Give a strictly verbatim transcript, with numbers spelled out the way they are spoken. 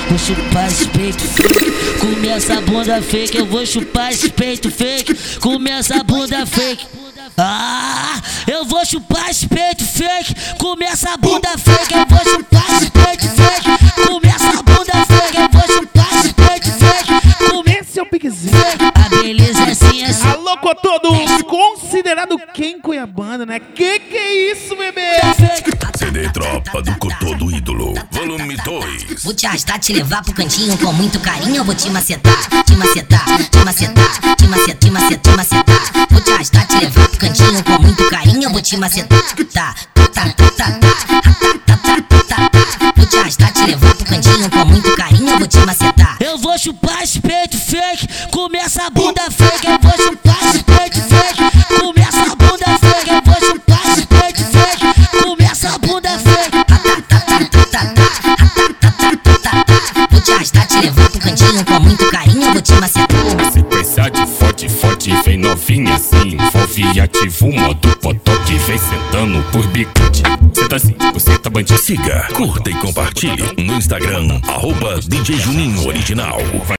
vou chupar esse peito fake. Comer essa bunda fake, eu vou chupar esse peito fake. Comer essa bunda fake. Ah, eu vou chupar esse peito fake. Comer essa bunda fake, eu vou chupar esse peito fake. Comer essa bunda fake, eu vou chupar esse peito fake. Comer Esse é o piquezinho. a beleza é assim, assim. Alô, Cotodo, considerado quem Cuiabano, né? Que que é isso, bebê? C D Tropa do Cotodo Ídolo, volume dois. Vou te arrastar, te levar pro cantinho com muito carinho. Eu vou te macetar, te macetar, te macetar, te macetar, te macetar, te macetar. Vou te arrastar, te levar pro cantinho com muito carinho. Eu vou te macetar, tá, tá, tá, tá, tá, tá, tá, tá, tá. Vou te arrastar, te levar pro cantinho com muito carinho. Eu vou te macetar. Eu vou chupar esse peito fake. Comer essa bunda fake, eu vou chupar esse peito fake. Comer essa bunda fake, eu vou chupar esse peito fake. Comer essa bunda fake. Vou te arrastar, te levar pro cantinho com muito carinho. Eu vou te macetar. Sequência de forte, forte, vem novinha assim. Envolve e ativa o modo potoque. Vem sentando por bicante. Cê tá assim, você tá bandido. Siga, curta e compartilhe no Instagram, arroba D J Juninho Original.